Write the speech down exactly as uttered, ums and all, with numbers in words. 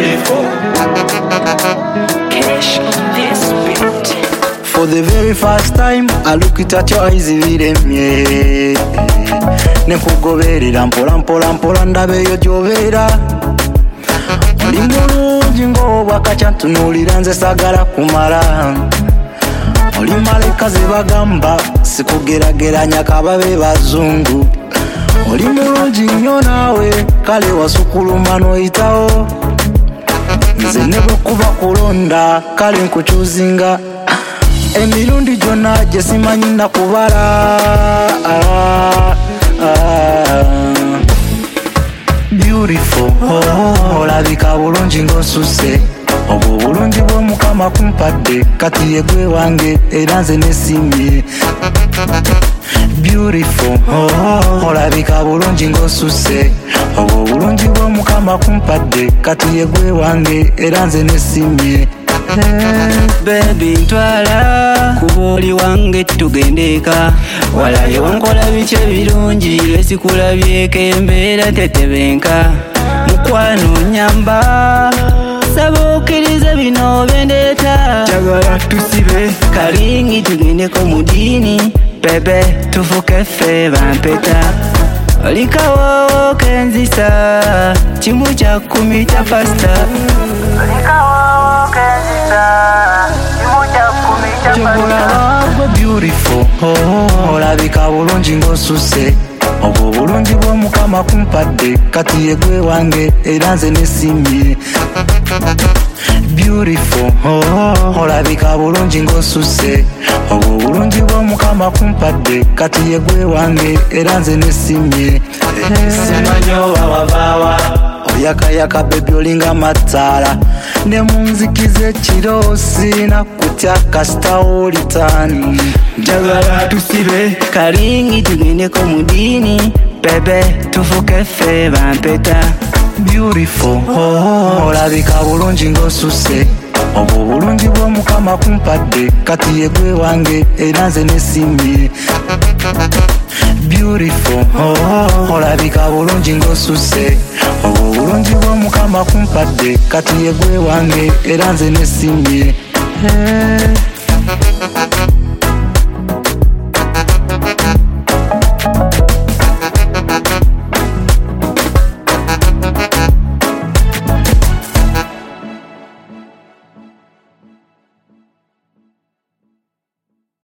beautiful. Cash on this beat. For the very first time, I look at your eyes, viremye. Nekugoberera mpola mpola mpola ndabe yo gyobera. Oli mulungi ng'obwakakya ntunuulira nze sagala kumala. Oli malaika ze bagamba sikugerageranya kababe bazungu. Oli mulungi nnyo naawe kale wasukuluma n'oyitawo. Nze ne bwe kuba kulonda kale nkukyuzinga. Emirundi gyonna gye simanyi nakubala. Beautiful, oh, olabika bulungi ng'osusse. Obwo bulungi bw'Omukama kumpadde kati ye gwe wange era nze nesimye. Beautiful, oh, olabika bulungi ng'osusse. Obwo bulungi bw'Omukama kumpadde kati ye gwe wange era nze nesimye. Baby ntwala kuboli wange tugendeka walayo wankola bice birungi lwesikulabyeko embeera tetebenka mukwano nyamba saba okkirize bino bendeeta jagala tusibe kalingi tugendeko mu ddiini bebe tufuke ffe bampeta olikawo kenzisa kimu kya kkumi kya pasita olikawo kenzisa kimu kya kkumi kya pasita gwe beautiful, oh, olabika bulungi ng'osusse. Obwo bulungi bw'Omukama kumpadde kati ye gwe wange era nze nesimye. Beautiful, oh, olabika bulungi ng'osusse. Obwo bulungi bw'Omukama kumpadde kati ye gwe wange era nze nesimye. Simanyi oba wavaawa oyakayaka bebi olinga mataala ne munzikiza ekiro sina kutya kasita olitani. Njagala tusibe kalingi tugendeko mu ddiini bebe tufuke ffe bampeta. Beautiful, oh, olabika bulungi ng'osusse. Obwo bulungi bw'Omukama kumpadde kati ye gwe wange era nze nesimye. Beautiful, oh, olabika bulungi ng'osusse. Obwo bulungi bw'Omukama kumpadde kati ye gwe wange era nze nesimye. Hey.